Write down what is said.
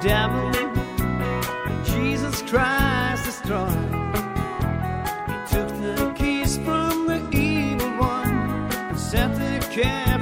devil Jesus Christ destroyed. He took the keys from the evil one and set the cat